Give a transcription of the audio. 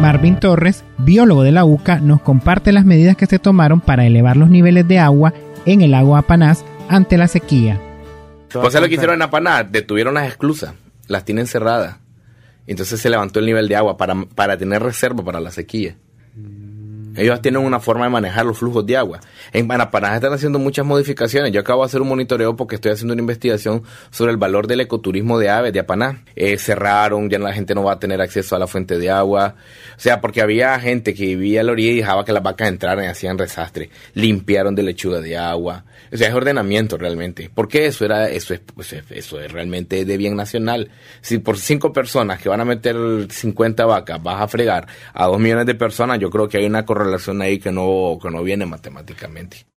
Marvin Torres, biólogo de la UCA, nos comparte las medidas que se tomaron para elevar los niveles de agua en el lago Apaná ante la sequía. Pues lo que hicieron en Apaná, detuvieron las esclusas, las tienen cerradas. Entonces se levantó el nivel de agua para tener reserva para la sequía. Ellos tienen una forma de manejar los flujos de agua. En Apaná están haciendo muchas modificaciones. Yo acabo de hacer un monitoreo porque estoy haciendo una investigación sobre el valor del ecoturismo de aves de Apaná. Cerraron, ya la gente no va a tener acceso a la fuente de agua. O sea, porque había gente que vivía a la orilla y dejaba que las vacas entraran y hacían desastre. Limpiaron de lechuga de agua. O sea, es ordenamiento realmente. Porque eso es realmente de bien nacional. Si por 5 personas que van a meter 50 vacas vas a fregar a 2 millones de personas, yo creo que hay una correlación ahí que no viene matemáticamente.